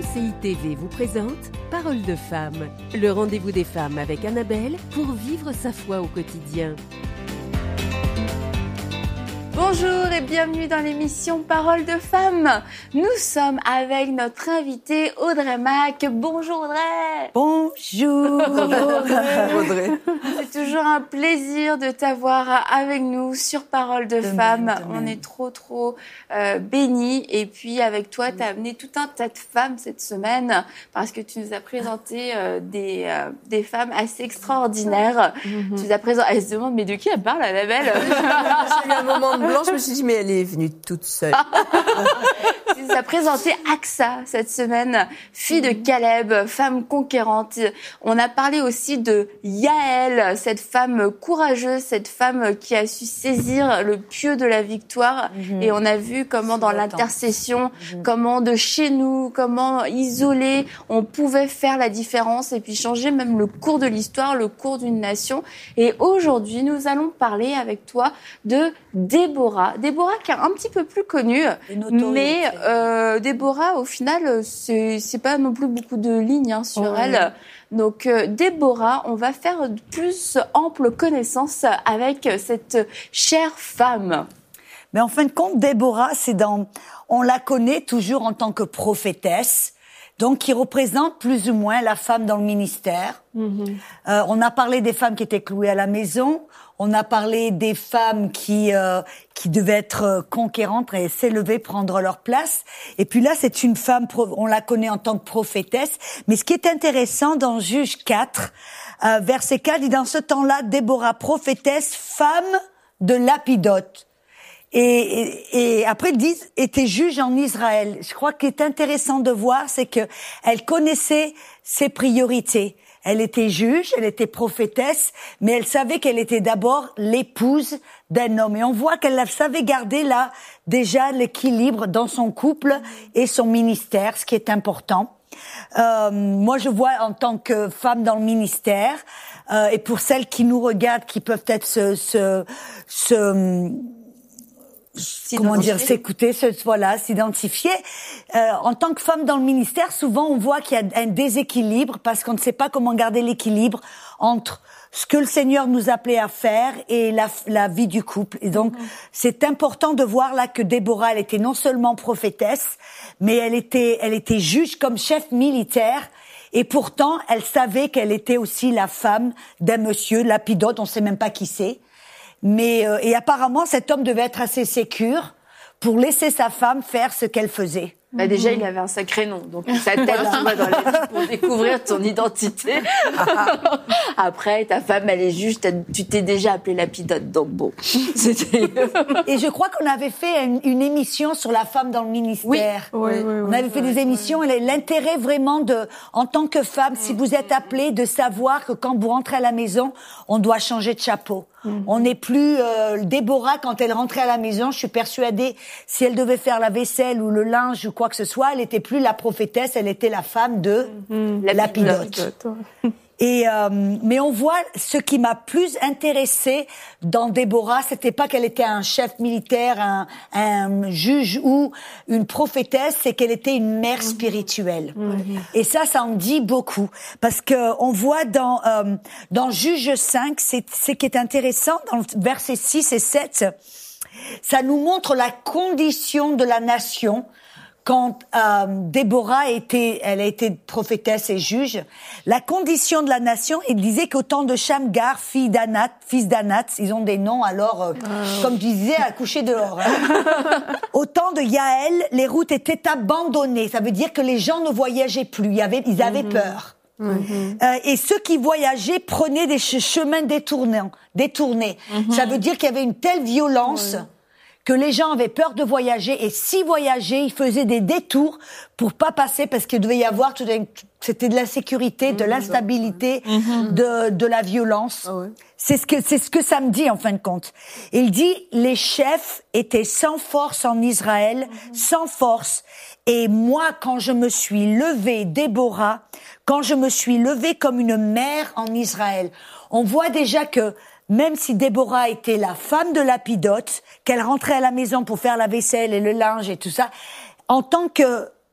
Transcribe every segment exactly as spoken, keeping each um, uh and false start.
C I T V vous présente Parole de femme, le rendez-vous des femmes avec Annabelle pour vivre sa foi au quotidien. Bonjour et bienvenue dans l'émission Parole de femmes. Nous sommes avec notre invitée Audrey Mac. Bonjour Audrey. Bonjour. Bonjour Audrey. C'est toujours un plaisir de t'avoir avec nous sur Parole de, de femmes. Même, de On même. est trop trop euh, bénis. Et puis avec toi, tu as amené tout un tas de femmes cette semaine parce que tu nous as présenté euh, des, euh, des femmes assez extraordinaires. Mm-hmm. Tu nous as présenté... Elle se demande, mais de qui elle parle, Annabelle? J'ai eu un moment de blanc, je me suis dit, mais elle est venue toute seule. Tu nous as présenté Aksa cette semaine, fille de Caleb, femme conquérante. On a parlé aussi de Yaël, cette femme courageuse, cette femme qui a su saisir le pieu de la victoire. Mm-hmm. Et on a vu comment dans l'intercession, mm-hmm. comment de chez nous, comment isolés, on pouvait faire la différence et puis changer même le cours de l'histoire, le cours d'une nation. Et aujourd'hui, nous allons parler avec toi de Déborah. Déborah qui est un petit peu plus connue, mais euh, Déborah, au final, c'est, c'est pas non plus beaucoup de lignes hein, sur oh, elle. Oui. Donc, euh, Déborah, on va faire plus ample connaissance avec cette chère femme. Mais en fin de compte, Déborah, c'est dans, on la connaît toujours en tant que prophétesse, donc qui représente plus ou moins la femme dans le ministère. Mm-hmm. Euh, on a parlé des femmes qui étaient clouées à la maison. On a parlé des femmes qui euh, qui devaient être conquérantes et s'élever, prendre leur place. Et puis là, c'est une femme, on la connaît en tant que prophétesse. Mais ce qui est intéressant dans Juges quatre, euh, verset quatre, dit dans ce temps-là, Déborah, prophétesse, femme de Lapidote. Et, et, et après, ils disent, était juge en Israël. Je crois qu'il est intéressant de voir, c'est que elle connaissait ses priorités. Elle était juge, elle était prophétesse, mais elle savait qu'elle était d'abord l'épouse d'un homme. Et on voit qu'elle savait garder là déjà l'équilibre dans son couple et son ministère, ce qui est important. Euh, moi, je vois en tant que femme dans le ministère, euh, et pour celles qui nous regardent, qui peuvent être se... se, se comment dire, s'écouter, se, voilà, s'identifier. Euh, en tant que femme dans le ministère, souvent on voit qu'il y a un déséquilibre parce qu'on ne sait pas comment garder l'équilibre entre ce que le Seigneur nous appelait à faire et la, la vie du couple. Et donc, mmh. c'est important de voir là que Déborah, elle était non seulement prophétesse, mais elle était, elle était juge comme chef militaire. Et pourtant, elle savait qu'elle était aussi la femme d'un monsieur, Lapidote, on ne sait même pas qui c'est. Mais euh, et apparemment cet homme devait être assez sécure pour laisser sa femme faire ce qu'elle faisait. Bah déjà, il avait un sacré nom, donc ça t'aide tu vois, dans la vie pour découvrir ton identité. Après, ta femme, elle est juste, tu t'es déjà appelée Lapidote, donc bon. C'était... Et je crois qu'on avait fait une, une émission sur la femme dans le ministère. Oui, oui, oui, oui On avait oui, fait oui, des émissions, oui. Et l'intérêt vraiment de, en tant que femme, si vous êtes appelée, de savoir que quand vous rentrez à la maison, on doit changer de chapeau. Mm-hmm. On n'est plus euh, Déborah quand elle rentrait à la maison. Je suis persuadée, si elle devait faire la vaisselle ou le linge ou quoi que ce soit, elle était plus la prophétesse, elle était la femme de mm-hmm. Lapidote. Et euh, mais on voit ce qui m'a plus intéressée dans Déborah, c'était pas qu'elle était un chef militaire, un, un juge ou une prophétesse, c'est qu'elle était une mère spirituelle. Mmh. Et ça, ça en dit beaucoup, parce que on voit dans euh, dans Juge cinq, c'est ce qui est intéressant dans le verset six et sept, ça nous montre la condition de la nation. Quand euh, Déborah était, elle a été prophétesse et juge, la condition de la nation, il disait qu'au temps de Shamgar, fille d'Anath, fils d'Anath, ils ont des noms alors, euh, oh. comme tu disais, à coucher dehors. Hein. Au temps de Yaël, les routes étaient abandonnées. Ça veut dire que les gens ne voyageaient plus. Il y avait, ils avaient mm-hmm. peur. Mm-hmm. Euh, et ceux qui voyageaient prenaient des chemins détournés. détournés. Mm-hmm. Ça veut dire qu'il y avait une telle violence. Oui. Que les gens avaient peur de voyager et s'ils voyageaient, ils faisaient des détours pour pas passer parce qu'il devait y avoir tout un, c'était de l'insécurité, de l'instabilité, mmh. de de la violence. Ah ouais. C'est ce que c'est ce que ça me dit en fin de compte. Il dit les chefs étaient sans force en Israël, mmh. sans force. Et moi, quand je me suis levée, Déborah, quand je me suis levée comme une mère en Israël, on voit déjà que même si Déborah était la femme de Lapidote, qu'elle rentrait à la maison pour faire la vaisselle et le linge et tout ça, en tant que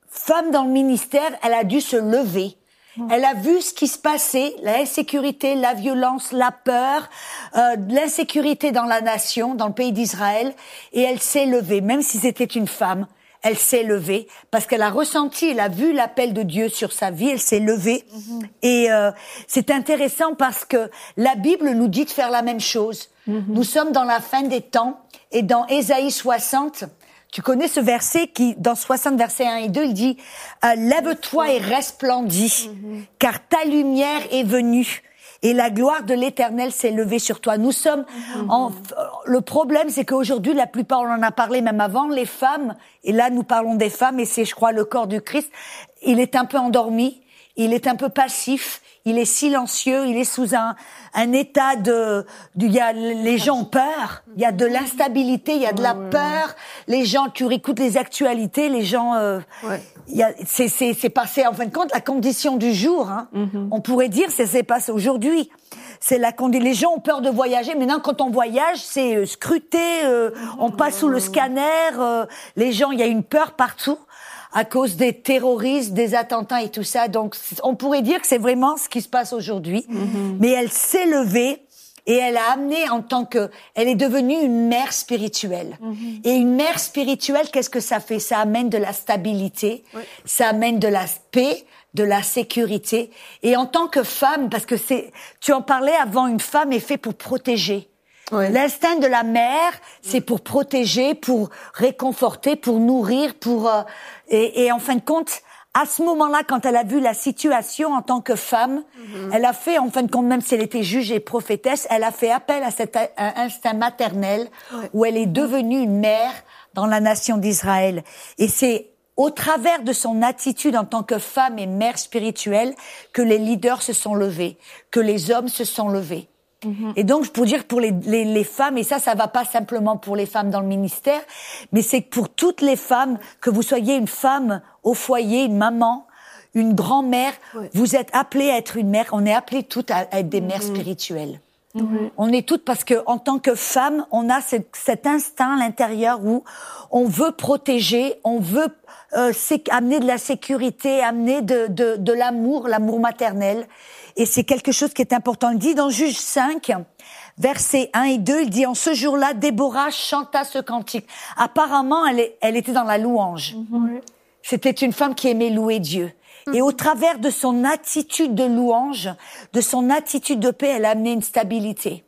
femme dans le ministère, elle a dû se lever. Elle a vu ce qui se passait, l'insécurité, la violence, la peur, euh, l'insécurité dans la nation, dans le pays d'Israël, et elle s'est levée, même si c'était une femme, elle s'est levée, parce qu'elle a ressenti, elle a vu l'appel de Dieu sur sa vie, elle s'est levée, mm-hmm. et euh, c'est intéressant parce que la Bible nous dit de faire la même chose. Mm-hmm. Nous sommes dans la fin des temps, et dans Ésaïe soixante, tu connais ce verset qui, dans soixante, versets un et deux, il dit euh, « Lève-toi et resplendis, mm-hmm. car ta lumière est venue, et la gloire de l'Éternel s'est levée sur toi. » Nous sommes mm-hmm. en... Le problème, c'est qu'aujourd'hui, la plupart, on en a parlé même avant, les femmes, et là, nous parlons des femmes, et c'est, je crois, le corps du Christ, il est un peu endormi, il est un peu passif, il est silencieux, il est sous un, un état de, de, il y a, les gens ont peur, il y a de l'instabilité, il y a de la peur, les gens, tu réécoutes les actualités, les gens, euh, ouais. il y a, c'est, c'est, c'est passé, en fin de compte, la condition du jour, hein. Mm-hmm. On pourrait dire, c'est, c'est passé aujourd'hui. C'est la condition, les gens ont peur de voyager, maintenant, quand on voyage, c'est euh, scruté, euh, on passe sous le scanner, euh, les gens, il y a une peur partout. À cause des terroristes, des attentats et tout ça. Donc, on pourrait dire que c'est vraiment ce qui se passe aujourd'hui. Mm-hmm. Mais elle s'est levée et elle a amené en tant que... Elle est devenue une mère spirituelle. Mm-hmm. Et une mère spirituelle, qu'est-ce que ça fait? Ça amène de la stabilité, oui. ça amène de la paix, de la sécurité. Et en tant que femme, parce que c'est... Tu en parlais avant, une femme est faite pour protéger. Oui. L'instinct de la mère, c'est pour protéger, pour réconforter, pour nourrir, pour euh, et, et en fin de compte, à ce moment-là, quand elle a vu la situation en tant que femme, mm-hmm. elle a fait, en fin de compte, même si elle était juge et prophétesse, elle a fait appel à cet instinct maternel oui. où elle est devenue une mère dans la nation d'Israël. Et c'est au travers de son attitude en tant que femme et mère spirituelle que les leaders se sont levés, que les hommes se sont levés. Mmh. Et donc, pour dire pour les, les, les femmes, et ça, ça va pas simplement pour les femmes dans le ministère, mais c'est pour toutes les femmes, que vous soyez une femme au foyer, une maman, une grand-mère, oui. vous êtes appelées à être une mère, on est appelées toutes à être des mmh. mères spirituelles. Mmh. On est toutes parce que en tant que femme, on a cet, cet instinct à l'intérieur où on veut protéger, on veut euh, amener de la sécurité, amener de, de, de l'amour, l'amour maternel. Et c'est quelque chose qui est important. Il dit dans Juge cinq, versets un et deux, il dit « En ce jour-là, Déborah chanta ce cantique. » Apparemment, elle, est, elle était dans la louange. Mm-hmm. C'était une femme qui aimait louer Dieu. Mm-hmm. Et au travers de son attitude de louange, de son attitude de paix, elle a amené une stabilité.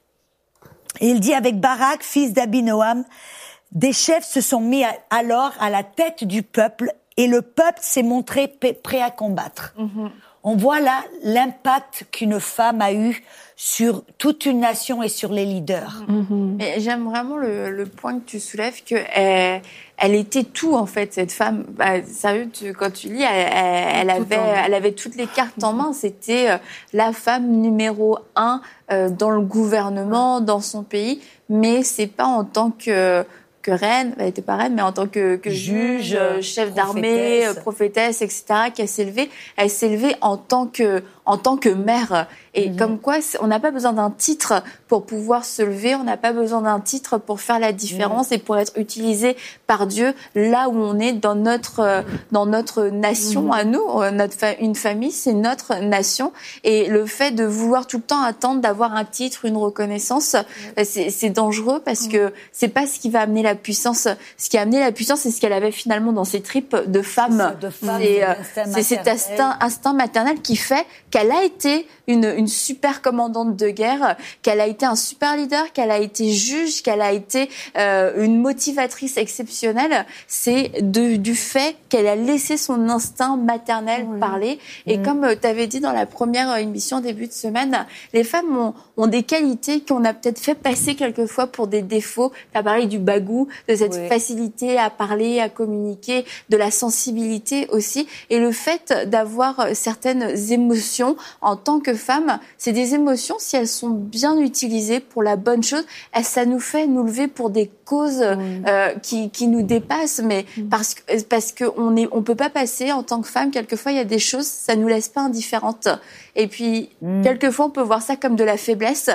Et il dit avec Barak, fils d'Abinoam, des chefs se sont mis à, alors à la tête du peuple et le peuple s'est montré p- prêt à combattre. Mm-hmm. On voit là l'impact qu'une femme a eu sur toute une nation et sur les leaders. Mm-hmm. Mais j'aime vraiment le, le point que tu soulèves, que elle, elle était tout en fait, cette femme. Bah, sérieux, tu, quand tu lis, elle, elle, elle avait, elle avait toutes les cartes en main. C'était euh, la femme numéro un euh, dans le gouvernement, dans son pays. Mais c'est pas en tant que que reine, elle était pas reine, mais en tant que, que juge, juge euh, chef d'armée, prophétesse. prophétesse, et cetera, qu'elle s'est levée, elle s'est levée en tant que, en tant que mère. Et mmh. comme quoi, on n'a pas besoin d'un titre pour pouvoir se lever, on n'a pas besoin d'un titre pour faire la différence mmh. et pour être utilisé par Dieu là où on est dans notre, dans notre nation mmh. à nous. Notre fa- une famille, c'est notre nation. Et le fait de vouloir tout le temps attendre d'avoir un titre, une reconnaissance, mmh. c'est, c'est dangereux parce mmh. que c'est pas ce qui va amener la puissance. Ce qui a amené la puissance, c'est ce qu'elle avait finalement dans ses tripes de femme. C'est, de femme, c'est, euh, c'est cet instinct, instinct maternel qui fait qu'elle a été une, une super commandante de guerre, qu'elle a été un super leader, qu'elle a été juge, qu'elle a été euh, une motivatrice exceptionnelle. C'est de, du fait qu'elle a laissé son instinct maternel oui. parler. Et mmh. comme tu avais dit dans la première émission début de semaine, les femmes ont, ont des qualités qu'on a peut-être fait passer quelquefois pour des défauts. Tu as parlé du bagou, de cette oui. facilité à parler, à communiquer, de la sensibilité aussi. Et le fait d'avoir certaines émotions en tant que femme, c'est des émotions, si elles sont bien utilisées pour la bonne chose, ça nous fait nous lever pour des causes oui. euh, qui, qui nous dépassent, mais mmh. parce que parce que on est, on peut pas passer en tant que femme. Quelquefois, il y a des choses, ça nous laisse pas indifférentes. Et puis, mmh. quelquefois, on peut voir ça comme de la faiblesse.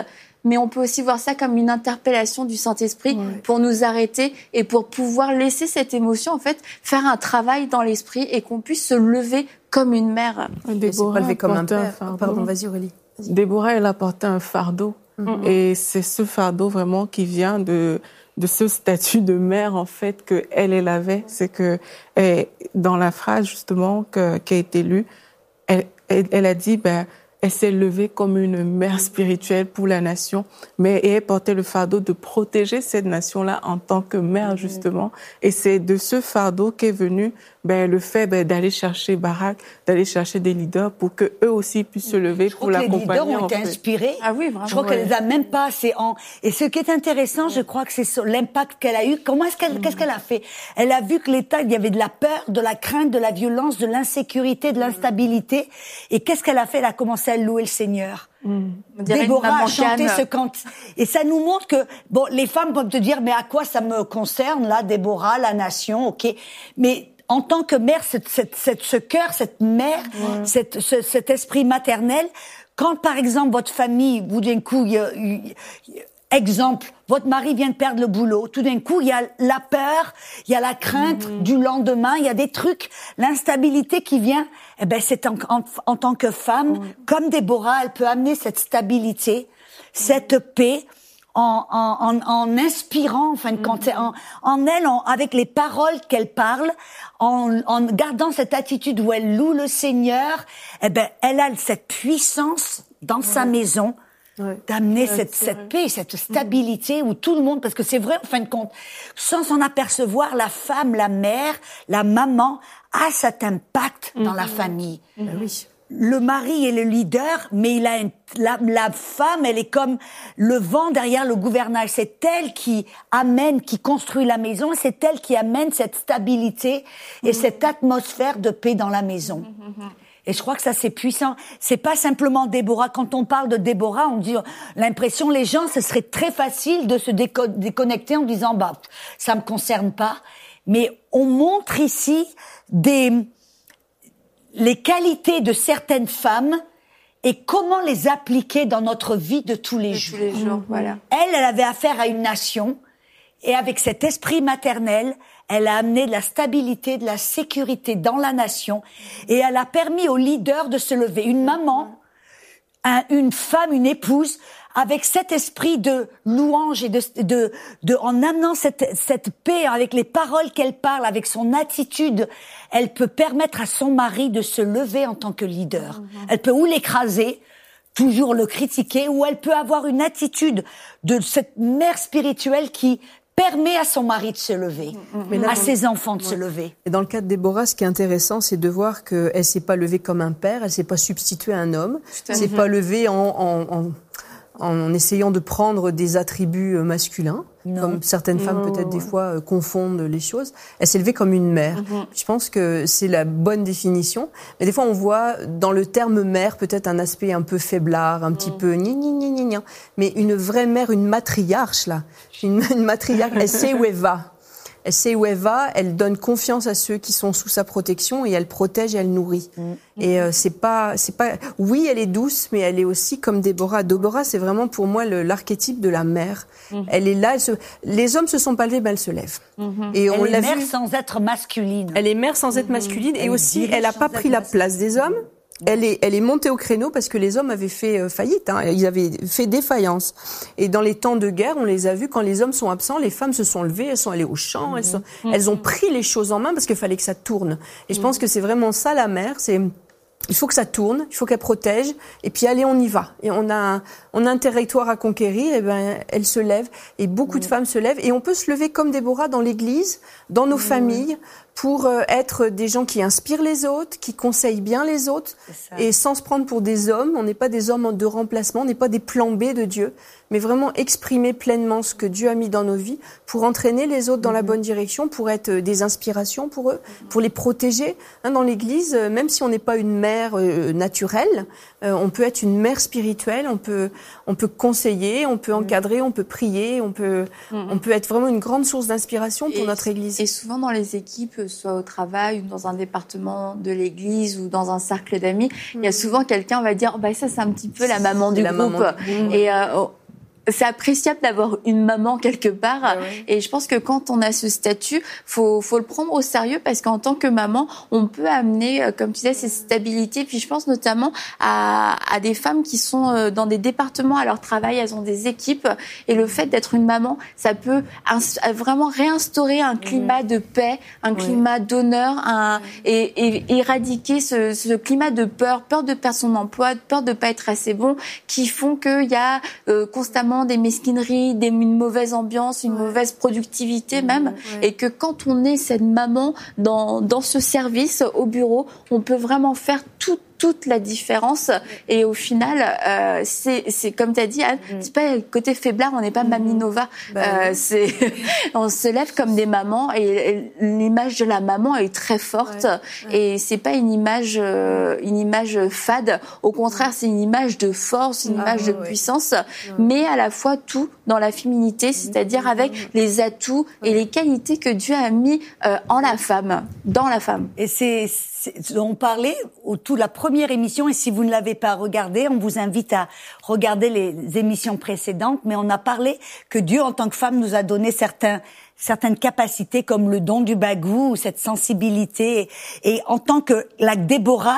mais on peut aussi voir ça comme une interpellation du Saint-Esprit ouais. pour nous arrêter et pour pouvoir laisser cette émotion, en fait, faire un travail dans l'esprit et qu'on puisse se lever comme une mère. Déborah, pas lever comme un père. Un Pardon, vas-y Aurélie. Vas-y. Déborah, elle a porté un fardeau. Mm-hmm. Et c'est ce fardeau vraiment qui vient de, de ce statut de mère, en fait, que elle, elle avait. C'est que, elle, dans la phrase, justement, que, qui a été lue, elle, elle, elle a dit, ben, elle s'est levée comme une mère spirituelle pour la nation, mais elle portait le fardeau de protéger cette nation-là en tant que mère, justement. Et c'est de ce fardeau qu'est venu ben, le fait ben, d'aller chercher Barak, d'aller chercher des leaders pour que eux aussi puissent se lever je pour l'accompagner. Je crois que les leaders ont été inspirés. Ah oui, vraiment. Je crois ouais. qu'elle les a même pas assez en... Et ce qui est intéressant, je crois que c'est l'impact qu'elle a eu. Comment est-ce qu'elle, mmh. qu'est-ce qu'elle a fait? Elle a vu que l'État, il y avait de la peur, de la crainte, de la violence, de l'insécurité, de l'instabilité. Et qu'est-ce qu'elle a fait? Elle a commencé à louer le Seigneur. Mmh. Déborah a chanté ce cant. Et ça nous montre que, bon, les femmes peuvent te dire, mais à quoi ça me concerne, là, Déborah, la nation, ok. Mais, en tant que mère, cette, cette, cette, ce cœur, cette mère, ouais. cette, ce, cet esprit maternel, quand par exemple votre famille, vous d'un coup, y a, y, exemple, votre mari vient de perdre le boulot, tout d'un coup il y a la peur, il y a la crainte mmh. du lendemain, il y a des trucs, l'instabilité qui vient, eh ben c'est en, en, en tant que femme, mmh. comme Déborah, elle peut amener cette stabilité, cette paix. En, en, en, en inspirant, en fin de compte, en, en elle, en, avec les paroles qu'elle parle, en, en gardant cette attitude où elle loue le Seigneur, eh ben, elle a cette puissance dans ouais. sa maison ouais. d'amener ouais, cette, cette paix, cette stabilité où tout le monde, parce que c'est vrai, en fin de compte, sans s'en apercevoir, la femme, la mère, la maman a cet impact mmh. dans la famille. Mmh. Ben oui. Le mari est le leader, mais il a une, la, la femme, elle est comme le vent derrière le gouvernail. C'est elle qui amène, qui construit la maison. C'est elle qui amène cette stabilité et mmh. cette atmosphère de paix dans la maison. Mmh. Et je crois que ça, c'est puissant. C'est pas simplement Déborah. Quand on parle de Déborah, on dit l'impression, les gens, ce serait très facile de se déco- déconnecter en disant, bah, ça me concerne pas. Mais on montre ici des les qualités de certaines femmes et comment les appliquer dans notre vie de tous les de jours. Tous les jours, mmh. voilà. Elle, elle avait affaire à une nation et avec cet esprit maternel, elle a amené de la stabilité, de la sécurité dans la nation et elle a permis aux leaders de se lever. Une maman, un, une femme, une épouse, avec cet esprit de louange et de, de, de en amenant cette, cette paix avec les paroles qu'elle parle, avec son attitude, elle peut permettre à son mari de se lever en tant que leader. Mmh. Elle peut ou l'écraser, toujours le critiquer, ou elle peut avoir une attitude de cette mère spirituelle qui permet à son mari de se lever, mmh. là, à ses enfants de ouais. se lever. Et dans le cas de Déborah, ce qui est intéressant, c'est de voir qu'elle s'est pas levée comme un père, elle s'est pas substituée à un homme, elle s'est pas levée en, en, en en essayant de prendre des attributs masculins, non. comme certaines femmes non, peut-être ouais. des fois euh, confondent les choses. Elle s'est levée comme une mère. Mm-hmm. Je pense que c'est la bonne définition. Mais des fois, on voit dans le terme mère peut-être un aspect un peu faiblard, un mm. petit peu gni gni gni gni gni. Mais une vraie mère, une matriarche là, une, une matriarche, elle sait où elle va. Elle sait où elle va, elle donne confiance à ceux qui sont sous sa protection et elle protège et elle nourrit. Mmh. Et euh, c'est pas, c'est pas. Oui, elle est douce, mais elle est aussi comme Déborah. Déborah, c'est vraiment pour moi le, l'archétype de la mère. Mmh. Elle est là. Elle se... Les hommes se sont pas levés, mais elle se lève. Mmh. Et on elle l'a est mère vu. sans être masculine. Elle est mère sans être masculine mmh. et elle aussi, elle a pas pris la place des hommes. Elle est, elle est montée au créneau parce que les hommes avaient fait euh, faillite, hein, ils avaient fait défaillance. Et dans les temps de guerre, on les a vus, quand les hommes sont absents, les femmes se sont levées, elles sont allées au champ, mmh. elles, sont, mmh. elles ont pris les choses en main parce qu'il fallait que ça tourne. Et je mmh. pense que c'est vraiment ça la mère, c'est... Il faut que ça tourne, il faut qu'elle protège, et puis allez, on y va. Et on a un, on a un territoire à conquérir, et ben elle se lève, et beaucoup mmh. de femmes se lèvent, et on peut se lever comme Déborah dans l'Église, dans nos mmh. familles, pour euh, être des gens qui inspirent les autres, qui conseillent bien les autres, et sans se prendre pour des hommes. On n'est pas des hommes de remplacement, on n'est pas des plans B de Dieu, mais vraiment exprimer pleinement ce que Dieu a mis dans nos vies pour entraîner les autres dans mmh. la bonne direction, pour être des inspirations pour eux, pour les protéger. Hein, dans l'Église, même si on n'est pas une mère euh, naturelle, euh, on peut être une mère spirituelle, on peut, on peut conseiller, on peut encadrer, on peut prier, on peut, mmh. on peut être vraiment une grande source d'inspiration pour et, notre Église. Et souvent dans les équipes, soit au travail ou dans un département de l'église ou dans un cercle d'amis, mmh. il y a souvent quelqu'un, on va dire, oh, bah ça c'est un petit peu la maman du la groupe. Maman du... Et euh, c'est appréciable d'avoir une maman quelque part. Ah oui. Et je pense que quand on a ce statut, faut, faut le prendre au sérieux parce qu'en tant que maman, on peut amener, comme tu disais, cette stabilité. Puis je pense notamment à, à des femmes qui sont dans des départements à leur travail, elles ont des équipes. Et le fait d'être une maman, ça peut ins- vraiment réinstaurer un climat oui. de paix, un oui. climat d'honneur, un, et, et éradiquer ce, ce climat de peur, peur de perdre son emploi, peur de pas être assez bon, qui font qu'il y a euh, constamment des mesquineries, des, une mauvaise ambiance, une ouais. mauvaise productivité même, ouais. et que quand on est cette maman dans, dans ce service au bureau, on peut vraiment faire tout toute la différence et au final euh, c'est c'est comme tu as dit Anne, mmh. c'est pas le côté faiblard, on n'est pas mmh. Mamie Nova, bah, euh, oui. c'est on se lève comme des mamans et, et l'image de la maman est très forte ouais. Ouais. et c'est pas une image euh, une image fade, au contraire c'est une image de force, une ah, image ouais, de ouais. puissance ouais. mais à la fois tout dans la féminité, c'est-à-dire avec mmh. les atouts ouais. et les qualités que Dieu a mis euh, en la femme, dans la femme. Et c'est on parlait au tout la première émission, et si vous ne l'avez pas regardée, on vous invite à regarder les émissions précédentes, mais on a parlé que Dieu, en tant que femme, nous a donné certains, certaines capacités comme le don du bagou, ou cette sensibilité. Et, et en tant que la Déborah,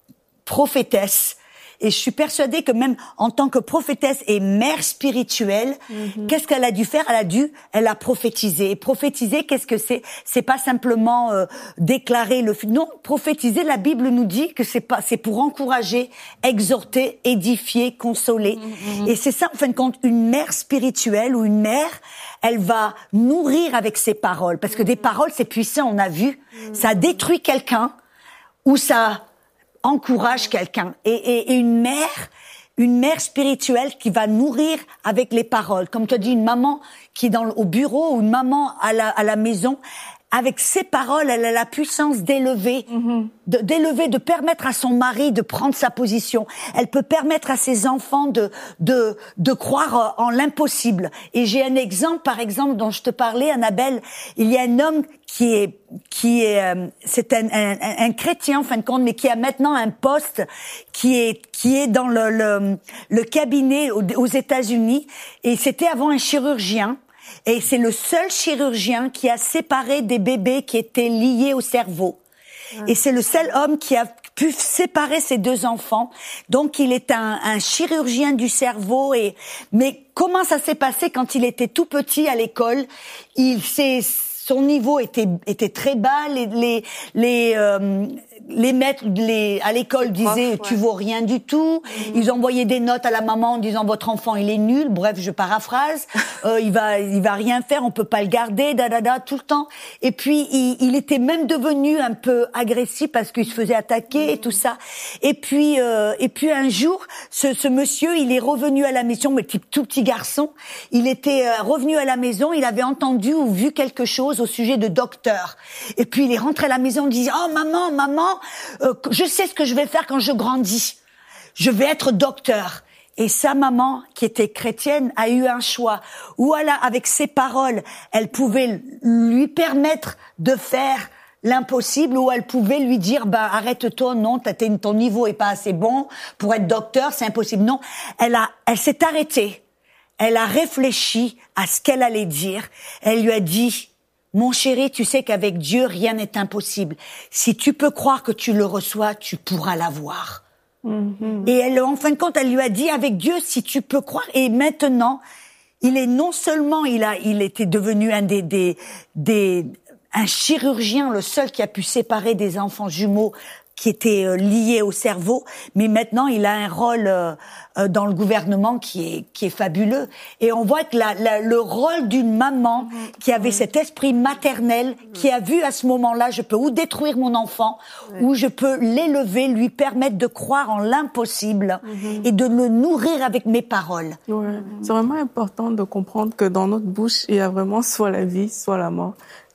prophétesse, et je suis persuadée que même en tant que prophétesse et mère spirituelle, mm-hmm. qu'est-ce qu'elle a dû faire? Elle a dû, elle a prophétisé. Et prophétiser, qu'est-ce que c'est? C'est pas simplement euh, déclarer le. Non, prophétiser. La Bible nous dit que c'est pas, c'est pour encourager, exhorter, édifier, consoler. Mm-hmm. Et c'est ça, en fin de compte, une mère spirituelle ou une mère, elle va nourrir avec ses paroles, parce que mm-hmm. des paroles, c'est puissant. On a vu, mm-hmm. ça détruit quelqu'un ou ça encourage quelqu'un. Et, et, et une mère, une mère spirituelle qui va nourrir avec les paroles. Comme tu as dit, une maman qui est dans, au bureau ou une maman à la, à la maison, avec ses paroles, elle a la puissance d'élever, mm-hmm. de, d'élever, de permettre à son mari de prendre sa position. Elle peut permettre à ses enfants de, de, de croire en l'impossible. Et j'ai un exemple, par exemple, dont je te parlais, Annabelle. Il y a un homme qui est, qui est, euh, c'est un, un, un chrétien en fin de compte, mais qui a maintenant un poste qui est, qui est dans le, le, le cabinet aux, aux États-Unis. Et c'était avant un chirurgien. Et c'est le seul chirurgien qui a séparé des bébés qui étaient liés au cerveau. Et c'est le seul homme qui a pu séparer ses deux enfants. Donc il est un, un chirurgien du cerveau. Et mais comment ça s'est passé quand il était tout petit à l'école? Il s'est Son niveau était était très bas. Les les les euh, les maîtres les à l'école disaient Prof, ouais. tu vaux rien du tout. Mmh. Ils envoyaient des notes à la maman en disant votre enfant il est nul. Bref, je paraphrase. euh, il va il va rien faire. On peut pas le garder. Da da da tout le temps. Et puis il, il était même devenu un peu agressif parce qu'il se faisait attaquer mmh. et tout ça. Et puis euh, et puis un jour ce ce monsieur il est revenu à la maison, mais tout, tout petit garçon. Il était euh, revenu à la maison. Il avait entendu ou vu quelque chose au sujet de docteur. Et puis il est rentré à la maison en disant oh maman maman euh, je sais ce que je vais faire quand je grandis. Je vais être docteur. Et sa maman, qui était chrétienne, a eu un choix. Ou elle a, avec ses paroles, elle pouvait lui permettre de faire l'impossible, ou elle pouvait lui dire bah arrête-toi, non, ton niveau est pas assez bon pour être docteur, c'est impossible. Non, elle a, elle s'est arrêtée. Elle a réfléchi à ce qu'elle allait dire. Elle lui a dit mon chéri, tu sais qu'avec Dieu, rien n'est impossible. Si tu peux croire que tu le reçois, tu pourras l'avoir. Mm-hmm. Et elle, en fin de compte, elle lui a dit, avec Dieu, si tu peux croire. Et maintenant, il est non seulement, il a, il était devenu un des, des, des, un chirurgien, le seul qui a pu séparer des enfants jumeaux qui étaient euh, liés au cerveau, mais maintenant il a un rôle euh, euh, dans le gouvernement qui est qui est fabuleux. Et on voit que la, la, le rôle d'une maman mmh. qui avait mmh. cet esprit maternel, mmh. qui a vu à ce moment-là, je peux ou détruire mon enfant, ouais. ou je peux l'élever, lui permettre de croire en l'impossible mmh. et de le nourrir avec mes paroles. Ouais. Mmh. C'est vraiment important de comprendre que dans notre bouche, il y a vraiment soit la vie, soit la mort.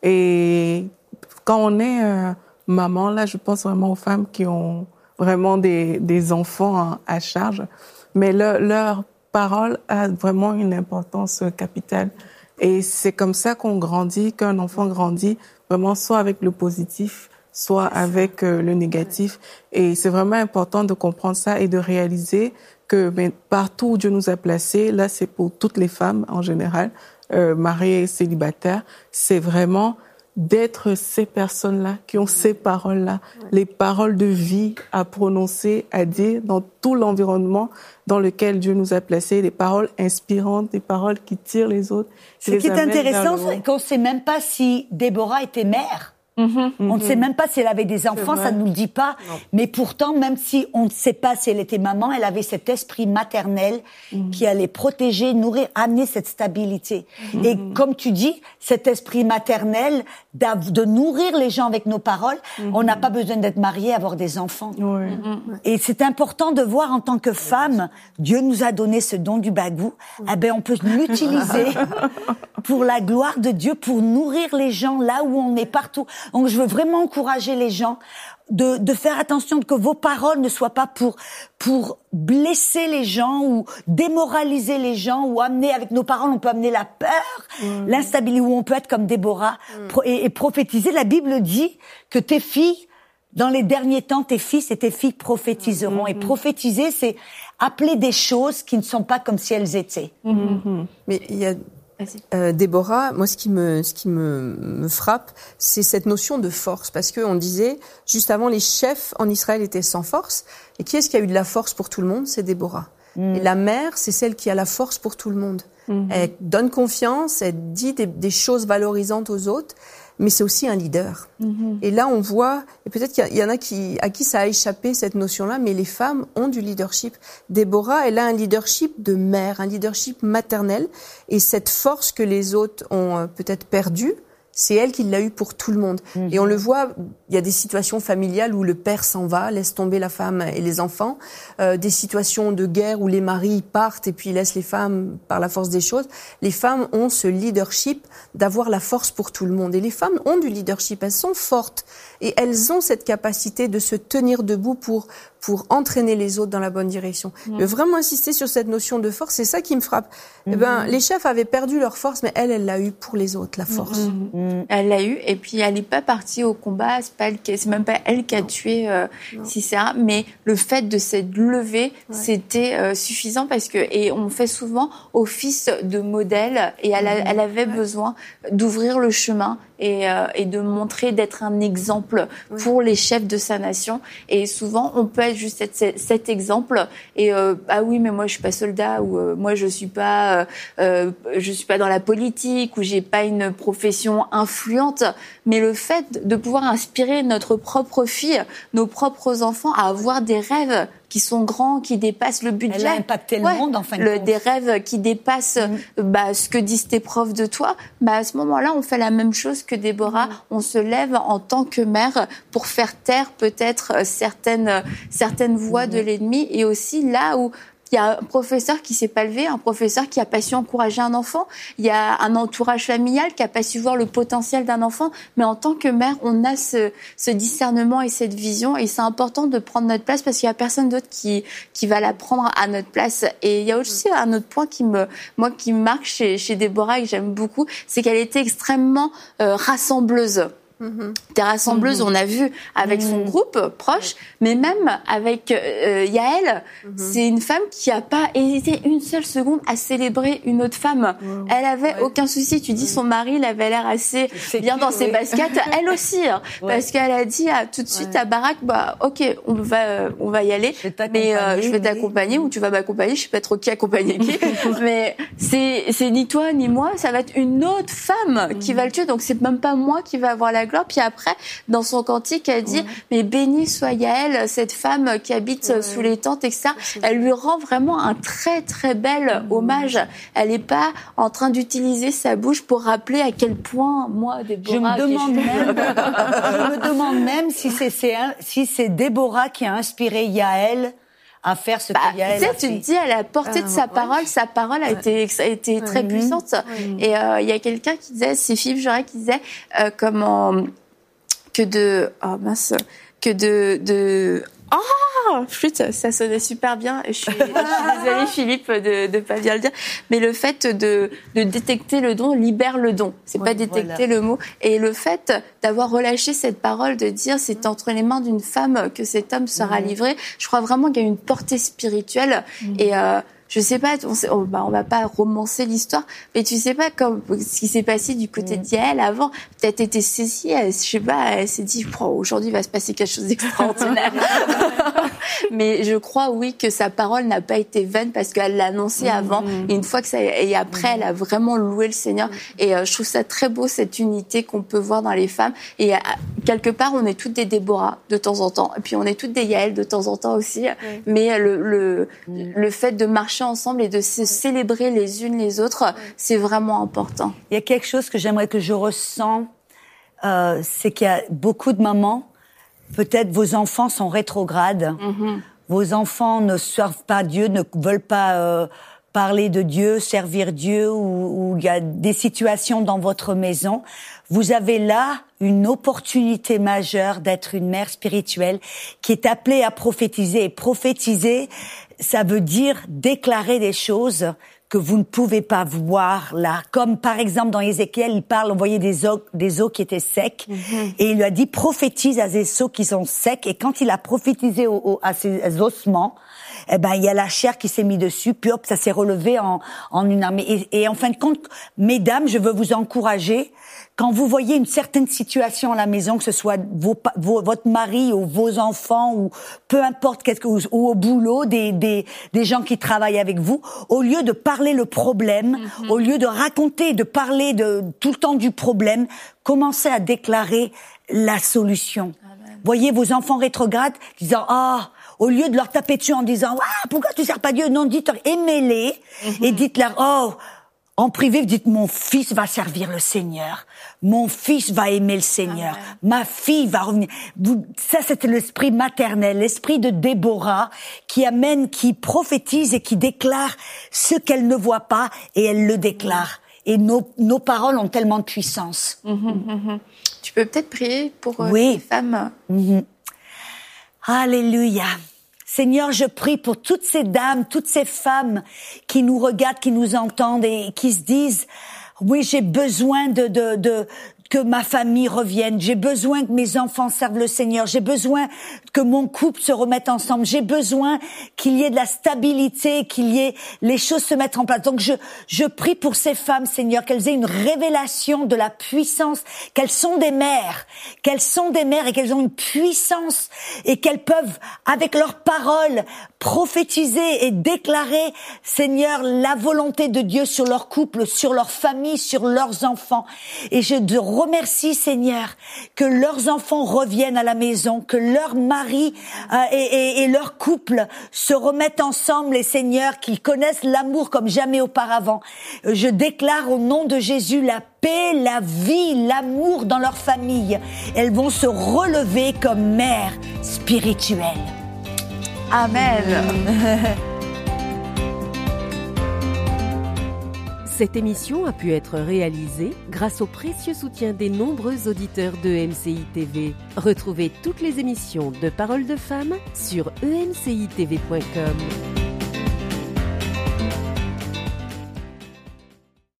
Et quand on est euh, maman, là, je pense vraiment aux femmes qui ont vraiment des, des enfants à charge. Mais le, leur parole a vraiment une importance capitale. Et c'est comme ça qu'on grandit, qu'un enfant grandit, vraiment soit avec le positif, soit avec euh, le négatif. Et c'est vraiment important de comprendre ça et de réaliser que mais partout où Dieu nous a placés, là c'est pour toutes les femmes en général, euh, mariées et célibataires, c'est vraiment d'être ces personnes-là qui ont ces paroles-là, ouais. les paroles de vie à prononcer, à dire dans tout l'environnement dans lequel Dieu nous a placés, des paroles inspirantes, des paroles qui tirent les autres. Ce qui est intéressant, c'est qu'on ne sait même pas si Déborah était mère. Mm-hmm. On ne sait même pas si elle avait des enfants, ça ne nous le dit pas. Non. Mais pourtant, même si on ne sait pas si elle était maman, elle avait cet esprit maternel mm-hmm. qui allait protéger, nourrir, amener cette stabilité. Mm-hmm. Et comme tu dis, cet esprit maternel de nourrir les gens avec nos paroles, mm-hmm. on n'a pas besoin d'être marié, avoir des enfants. Oui. Mm-hmm. Et c'est important de voir en tant que femme, Dieu nous a donné ce don du bagou. Mm-hmm. Eh ben, on peut l'utiliser pour la gloire de Dieu, pour nourrir les gens là où on est partout. Donc, je veux vraiment encourager les gens de, de faire attention que vos paroles ne soient pas pour, pour blesser les gens ou démoraliser les gens ou amener, avec nos paroles, on peut amener la peur, mmh. l'instabilité, où on peut être comme Déborah mmh. pro, et, et prophétiser. La Bible dit que tes filles, dans les derniers temps, tes fils et tes filles prophétiseront. Mmh. Et prophétiser, c'est appeler des choses qui ne sont pas comme si elles étaient. Mmh. Mais il y a... Euh, Déborah, moi ce qui me ce qui me, me frappe, c'est cette notion de force, parce que on disait juste avant, les chefs en Israël étaient sans force, et qui est-ce qui a eu de la force pour tout le monde? C'est Déborah. Mm. Et la mère, c'est celle qui a la force pour tout le monde. Mm-hmm. Elle donne confiance, elle dit des, des choses valorisantes aux autres, mais c'est aussi un leader. Mm-hmm. Et là, on voit, et peut-être qu'il y en a qui, à qui ça a échappé cette notion-là, mais les femmes ont du leadership. Déborah, elle a un leadership de mère, un leadership maternel, et cette force que les autres ont euh, peut-être perdue, c'est elle qui l'a eu pour tout le monde. Mmh. Et on le voit, il y a des situations familiales où le père s'en va, laisse tomber la femme et les enfants, euh, des situations de guerre où les maris partent et puis laissent les femmes par la force des choses. Les femmes ont ce leadership d'avoir la force pour tout le monde. Et les femmes ont du leadership, elles sont fortes et elles ont cette capacité de se tenir debout pour pour entraîner les autres dans la bonne direction. Mmh. Je veux vraiment insister sur cette notion de force, c'est ça qui me frappe. Mmh. Eh ben, les chefs avaient perdu leur force, mais elle, elle l'a eu pour les autres, la force. Mmh. Mmh. Elle l'a eu, et puis elle n'est pas partie au combat, c'est pas elle qui, c'est même pas elle qui a tué euh, Sisera, mais le fait de s'être levée, ouais. c'était euh, suffisant, parce que, et on fait souvent office de modèle, et elle, a, elle avait ouais. besoin d'ouvrir le chemin, et, euh, et de montrer, d'être un exemple oui. pour les chefs de sa nation. Et souvent, on peut être juste cet, cet exemple. Et euh, ah oui, mais moi je suis pas soldat, ou euh, moi je suis pas, euh, euh, je suis pas dans la politique, ou j'ai pas une profession influente. Mais le fait de pouvoir inspirer notre propre fille, nos propres enfants à avoir des rêves qui sont grands, qui dépassent le budget. Elle a impacté le ouais, monde, en fin de le, compte. Des rêves qui dépassent mmh. bah, ce que disent tes profs de toi. Bah, à ce moment-là, on fait la même chose que Déborah. Mmh. On se lève en tant que mère pour faire taire peut-être certaines, certaines voix mmh. de l'ennemi. Et aussi là où il y a un professeur qui s'est pas levé, un professeur qui a pas su encourager un enfant. Il y a un entourage familial qui a pas su voir le potentiel d'un enfant. Mais en tant que mère, on a ce, ce discernement et cette vision. Et c'est important de prendre notre place, parce qu'il y a personne d'autre qui, qui va la prendre à notre place. Et il y a aussi un autre point qui me, moi, qui me marque chez, chez Déborah et que j'aime beaucoup, c'est qu'elle était extrêmement euh, rassembleuse. Mmh. Des rassembleuses, mmh. on a vu avec mmh. son groupe proche, mais même avec euh, Yaël, mmh. c'est une femme qui a pas hésité une seule seconde à célébrer une autre femme. Mmh. Elle avait ouais. aucun souci. Tu dis son mari, il avait l'air assez c'est bien dans oui. ses baskets. Elle aussi, hein, ouais. parce qu'elle a dit à, tout de suite ouais. à Barak, bah ok, on va, euh, on va y aller, mais euh, je vais t'accompagner oui. ou tu vas m'accompagner. Je sais pas trop qui accompagner qui, mais c'est c'est ni toi ni moi. Ça va être une autre femme mmh. qui va le tuer. Donc c'est même pas moi qui va avoir la gloire. Puis après, dans son cantique, elle dit ouais. « Mais bénie soit Yaël, cette femme qui habite ouais. sous les tentes, et cetera » Elle lui rend vraiment un très très bel hommage. Elle n'est pas en train d'utiliser sa bouche pour rappeler à quel point, moi, Déborah... Je me demande, même, je me demande même si c'est, c'est, si c'est Déborah qui a inspiré Yaël à faire ce bah, que Yaël a fait. Tu te dis, à la portée de euh, sa ouais. parole, sa parole a ouais. été, a été ouais. très ouais. puissante. Ouais. Et il euh, y a quelqu'un qui disait, c'est Philippe Juret qui disait, euh, comment, que de, oh mince, que de, de, oh, Ah, flûte, ça sonnait super bien. Je suis, je suis désolée, Philippe, de ne pas bien le dire. Mais le fait de, de détecter le don libère le don. C'est oui, pas détecter voilà. le mot. Et le fait d'avoir relâché cette parole, de dire c'est entre les mains d'une femme que cet homme sera mmh. livré, je crois vraiment qu'il y a une portée spirituelle. Mmh. Et euh, je sais pas, on, sait, on, bah, on va pas romancer l'histoire, mais tu sais pas comme ce qui s'est passé du côté mmh. d'Yael avant. Peut-être été saisie, elle, je sais pas, elle s'est dit oh, aujourd'hui va se passer quelque chose d'extraordinaire. Mais je crois oui que sa parole n'a pas été vaine parce qu'elle l'a annoncé mmh. avant. Et une fois que ça et après, mmh. elle a vraiment loué le Seigneur. Mmh. Et euh, je trouve ça très beau cette unité qu'on peut voir dans les femmes. Et euh, quelque part, on est toutes des Déborah de temps en temps, et puis on est toutes des Yael de temps en temps aussi. Mmh. Mais le le mmh. le fait de marcher ensemble et de se célébrer les unes les autres, c'est vraiment important. Il y a quelque chose que j'aimerais que je ressens, euh, c'est qu'il y a beaucoup de mamans, peut-être vos enfants sont rétrogrades, mm-hmm. vos enfants ne servent pas Dieu, ne veulent pas euh, parler de Dieu, servir Dieu, ou, ou il y a des situations dans votre maison. Vous avez là une opportunité majeure d'être une mère spirituelle qui est appelée à prophétiser. Et prophétiser, ça veut dire déclarer des choses que vous ne pouvez pas voir là. Comme par exemple dans Ézéchiel, il parle, on voyait des os, des os qui étaient secs, mm-hmm. et il lui a dit prophétise à ces os qui sont secs. Et quand il a prophétisé au, au, à ces ossements, eh ben il y a la chair qui s'est mise dessus, puis hop, ça s'est relevé en, en une armée. Et, et en fin de compte, mesdames, je veux vous encourager. Quand vous voyez une certaine situation à la maison, que ce soit vos, vos, votre mari ou vos enfants ou peu importe qu'est-ce que ou, ou au boulot, des, des, des gens qui travaillent avec vous, au lieu de parler le problème, mm-hmm. au lieu de raconter, de parler de tout le temps du problème, commencez à déclarer la solution. Amen. Voyez vos enfants rétrogrades disant ah. Oh, au lieu de leur taper dessus en disant ah pourquoi tu sers pas Dieu, non, dites aimez-les mm-hmm. et dites-leur oh. En privé, vous dites, mon fils va servir le Seigneur. Mon fils va aimer le Seigneur. Amen. Ma fille va revenir. Vous, ça, c'était l'esprit maternel, l'esprit de Déborah qui amène, qui prophétise et qui déclare ce qu'elle ne voit pas et elle le déclare. Et nos, nos paroles ont tellement de puissance. Mmh, mmh. Tu peux peut-être prier pour euh, oui. les femmes. Mmh. Alléluia. Seigneur, je prie pour toutes ces dames, toutes ces femmes qui nous regardent, qui nous entendent et qui se disent « Oui, j'ai besoin de, de, de, que ma famille revienne. J'ai besoin que mes enfants servent le Seigneur. J'ai besoin que mon couple se remette ensemble. J'ai besoin qu'il y ait de la stabilité, qu'il y ait les choses se mettent en place. » Donc je je prie pour ces femmes, Seigneur, qu'elles aient une révélation de la puissance, qu'elles sont des mères, qu'elles sont des mères et qu'elles ont une puissance et qu'elles peuvent, avec leurs paroles, prophétiser et déclarer, Seigneur, la volonté de Dieu sur leur couple, sur leur famille, sur leurs enfants. Et je te remercie, Seigneur, que leurs enfants reviennent à la maison, que leurs maris euh, et, et, et leur couple se remettent ensemble, et Seigneur, qu'ils connaissent l'amour comme jamais auparavant. Je déclare au nom de Jésus la paix, la vie, l'amour dans leur famille. Elles vont se relever comme mères spirituelles. Amen. Cette émission a pu être réalisée grâce au précieux soutien des nombreux auditeurs de E M C I T V. Retrouvez toutes les émissions de Paroles de Femmes sur e m c i t v point com.